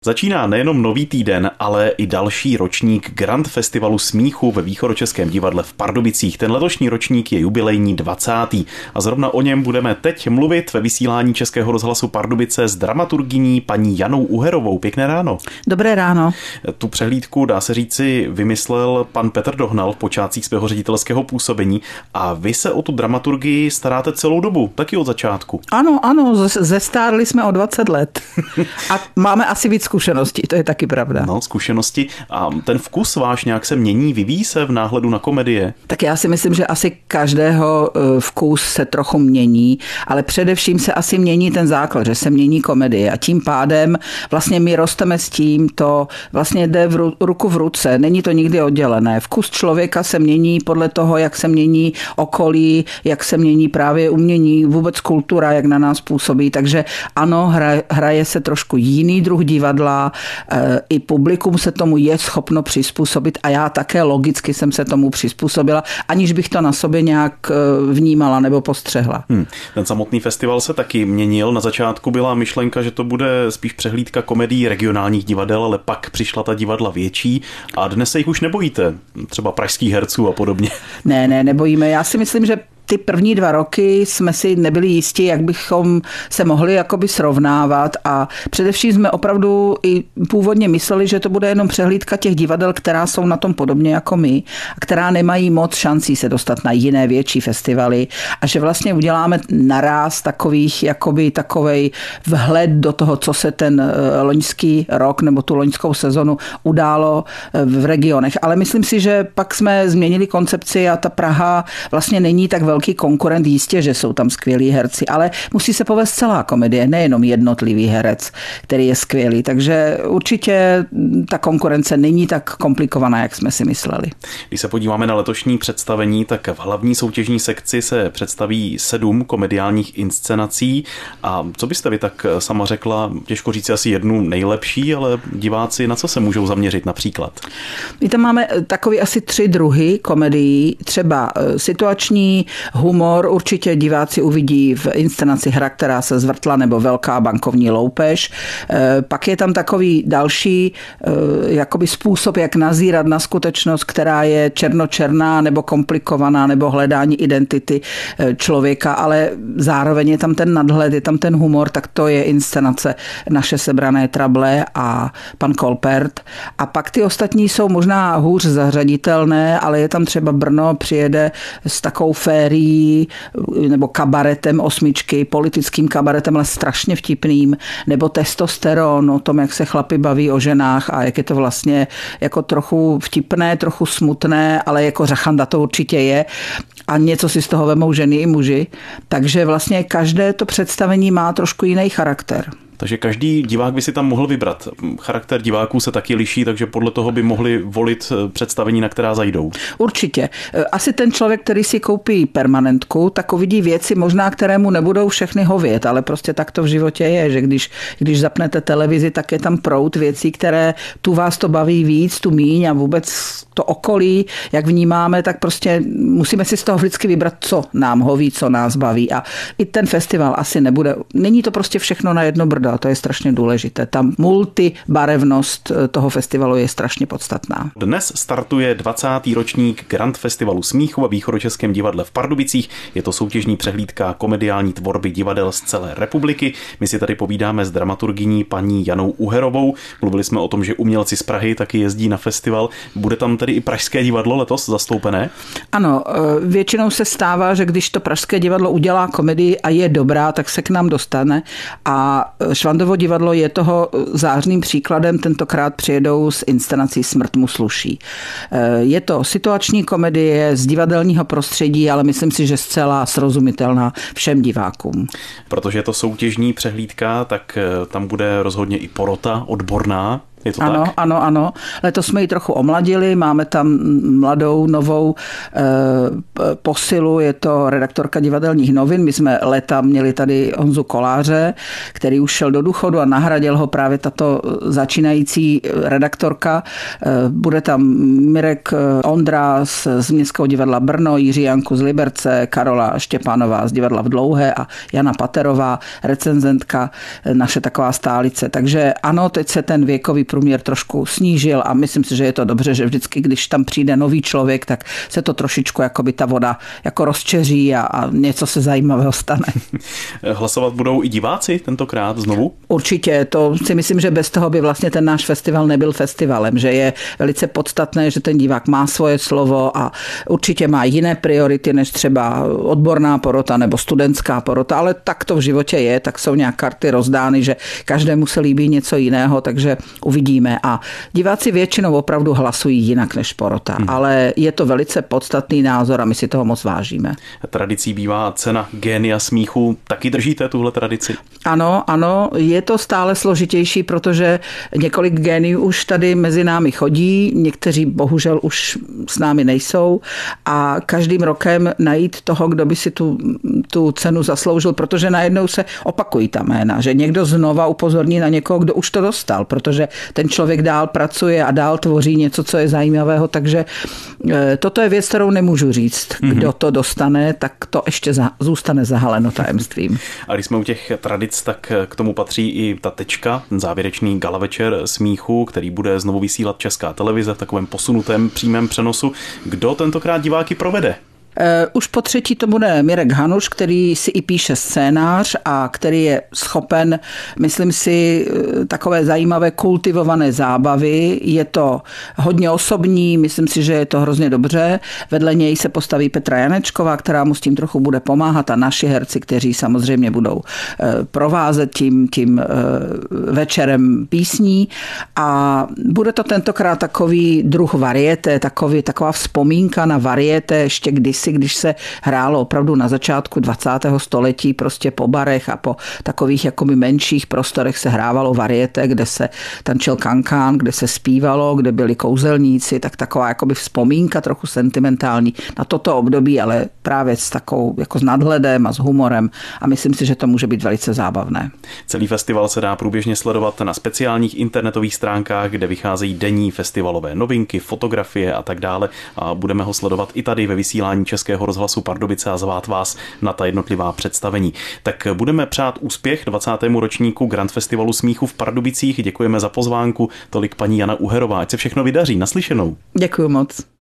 Začíná nejenom nový týden, ale i další ročník Grand Festivalu smíchu ve Východočeském divadle v Pardubicích. Ten letošní ročník je jubilejní 20. A zrovna o něm budeme teď mluvit ve vysílání Českého rozhlasu Pardubice s dramaturgyní paní Janou Uherovou. Pěkné ráno. Dobré ráno. Tu přehlídku, dá se říci, vymyslel pan Petr Dohnal v počátcích svého ředitelského působení a vy se o tu dramaturgii staráte celou dobu, taky od začátku. Ano, zestárli jsme o 20 let a máme asi víc zkušeností, to je taky pravda. No, zkušenosti. A ten vkus váš nějak se mění, vyvíjí se v náhledu na komedie? Tak já si myslím, že asi každého vkus se trochu mění, ale především se asi mění ten základ, že se mění komedie a tím pádem vlastně my rosteme s tím, to vlastně jde ruku v ruce, není to nikdy oddělené. Vkus člověka se mění podle toho, jak se mění okolí, jak se mění právě umění, vůbec kultura, jak na nás působí, takže ano, hraje se trošku jiný druh divadla, i publikum se tomu je schopno přizpůsobit a já také logicky jsem se tomu přizpůsobila, aniž bych to na sobě nějak vnímala nebo postřehla. Ten samotný festival se taky měnil. Na začátku byla myšlenka, že to bude spíš přehlídka komedií regionálních divadel, ale pak přišla ta divadla větší a dnes se jich už nebojíte, třeba pražských herců a podobně. Ne, nebojíme. Já si myslím, že ty první 2 roky jsme si nebyli jistí, jak bychom se mohli jakoby srovnávat a především jsme opravdu i původně mysleli, že to bude jenom přehlídka těch divadel, která jsou na tom podobně jako my a která nemají moc šancí se dostat na jiné větší festivaly a že vlastně uděláme naráz takovej vhled do toho, co se ten loňský rok nebo tu loňskou sezonu událo v regionech. Ale myslím si, že pak jsme změnili koncepci a ta Praha vlastně není tak velký konkurent, jistě, že jsou tam skvělí herci, ale musí se povést celá komedie, nejenom jednotlivý herec, který je skvělý, takže určitě ta konkurence není tak komplikovaná, jak jsme si mysleli. Když se podíváme na letošní představení, tak v hlavní soutěžní sekci se představí 7 komediálních inscenací a co byste vy tak sama řekla, těžko říct asi jednu nejlepší, ale diváci na co se můžou zaměřit například? My tam máme takový asi 3 druhy komedií, třeba situační humor, určitě diváci uvidí v inscenaci Hra, která se zvrtla, nebo Velká bankovní loupež. Pak je tam takový další jakoby způsob, jak nazírat na skutečnost, která je černočerná nebo komplikovaná, nebo hledání identity člověka, ale zároveň je tam ten nadhled, je tam ten humor, tak to je inscenace Naše sebrané trable a Pan Kolpert. A pak ty ostatní jsou možná hůř zařaditelné, ale je tam třeba Brno přijede s takovou férií nebo kabaretem 8, politickým kabaretem, ale strašně vtipným, nebo Testosteron, o tom, jak se chlapi baví o ženách a jak je to vlastně jako trochu vtipné, trochu smutné, ale jako řachanda to určitě je a něco si z toho vemou ženy i muži. Takže vlastně každé to představení má trošku jiný charakter. Takže každý divák by si tam mohl vybrat. Charakter diváků se taky liší, takže podle toho by mohli volit představení, na která zajdou. Určitě. Asi ten člověk, který si koupí permanentku, tak uvidí věci možná, kterému nebudou všechny hovět, ale prostě tak to v životě je, že když zapnete televizi, tak je tam proud věcí, které tu vás to baví víc, tu míň a vůbec to okolí, jak vnímáme, tak prostě musíme si z toho vždycky vybrat, co nám hoví, co nás baví. A i ten festival asi nebude. Není to prostě všechno na jedno brdo. A to je strašně důležité. Ta multibarevnost toho festivalu je strašně podstatná. Dnes startuje 20. ročník Grand Festivalu smíchu ve Východočeském divadle v Pardubicích. Je to soutěžní přehlídka komediální tvorby divadel z celé republiky. My si tady povídáme s dramaturgyní paní Janou Uherovou. Mluvili jsme o tom, že umělci z Prahy taky jezdí na festival. Bude tam tedy i pražské divadlo letos zastoupené? Ano, většinou se stává, že když to pražské divadlo udělá komedii a je dobrá, tak se k nám dostane a Švandovo divadlo je toho zářným příkladem, tentokrát přijedou s inscenací Smrt mu sluší. Je to situační komedie z divadelního prostředí, ale myslím si, že zcela srozumitelná všem divákům. Protože je to soutěžní přehlídka, tak tam bude rozhodně i porota odborná. Je to ano, tak? Ano. Letos jsme ji trochu omladili, máme tam mladou, novou posilu, je to redaktorka Divadelních novin. My jsme léta měli tady Honzu Koláře, který už šel do důchodu a nahradil ho právě tato začínající redaktorka. Bude tam Mirek Ondra z Městského divadla Brno, Jiří Janku z Liberce, Karola Štěpánová z divadla v Dlouhé a Jana Paterová, recenzentka, naše taková stálice. Takže ano, teď se ten věkový průměr trošku snížil a myslím si, že je to dobře, že vždycky, když tam přijde nový člověk, tak se to trošičku jakoby ta voda jako rozčeří a něco se zajímavého stane. Hlasovat budou i diváci tentokrát znovu? Určitě, to si myslím, že bez toho by vlastně ten náš festival nebyl festivalem, že je velice podstatné, že ten divák má svoje slovo a určitě má jiné priority než třeba odborná porota nebo studentská porota, ale tak to v životě je, tak jsou nějak karty rozdány, že každému se líbí něco jiného, takže uvidíme. A diváci většinou opravdu hlasují jinak než porota, ale je to velice podstatný názor a my si toho moc vážíme. Tradicí bývá cena Génia smíchu. Taky držíte tuhle tradici? Ano, je to stále složitější, protože několik géniů už tady mezi námi chodí, někteří bohužel už s námi nejsou a každým rokem najít toho, kdo by si tu cenu zasloužil, protože najednou se opakují ta jména, že někdo znova upozorní na někoho, kdo už to dostal, protože ten člověk dál pracuje a dál tvoří něco, co je zajímavého, takže toto je věc, kterou nemůžu říct. Kdo to dostane, tak to ještě zůstane zahaleno tajemstvím. A když jsme u těch tradic, tak k tomu patří i ta tečka, ten závěrečný gala večer smíchu, který bude znovu vysílat Česká televize v takovém posunutém přímém přenosu. Kdo tentokrát diváky provede? Už po třetí to bude Mirek Hanuš, který si i píše scénář a který je schopen, myslím si, takové zajímavé kultivované zábavy. Je to hodně osobní, myslím si, že je to hrozně dobře. Vedle něj se postaví Petra Janečková, která mu s tím trochu bude pomáhat a naši herci, kteří samozřejmě budou provázet tím večerem písní. A bude to tentokrát takový druh varieté, taková vzpomínka na varieté ještě kdysi, když se hrálo opravdu na začátku 20. století prostě po barech a po takových jakoby menších prostorech se hrávalo varieté, kde se tančil kankán, kde se zpívalo, kde byli kouzelníci, tak taková jakoby vzpomínka trochu sentimentální na toto období, ale právě s takovou jako s nadhledem a s humorem a myslím si, že to může být velice zábavné. Celý festival se dá průběžně sledovat na speciálních internetových stránkách, kde vycházejí denní festivalové novinky, fotografie a tak dále a budeme ho sledovat i tady ve vysílání Českého rozhlasu Pardubice a zvát vás na ta jednotlivá představení. Tak budeme přát úspěch 20. ročníku Grand Festivalu smíchu v Pardubicích. Děkujeme za pozvánku. Tolik paní Jana Uherová. Ať se všechno vydaří. Naslyšenou. Děkuju moc.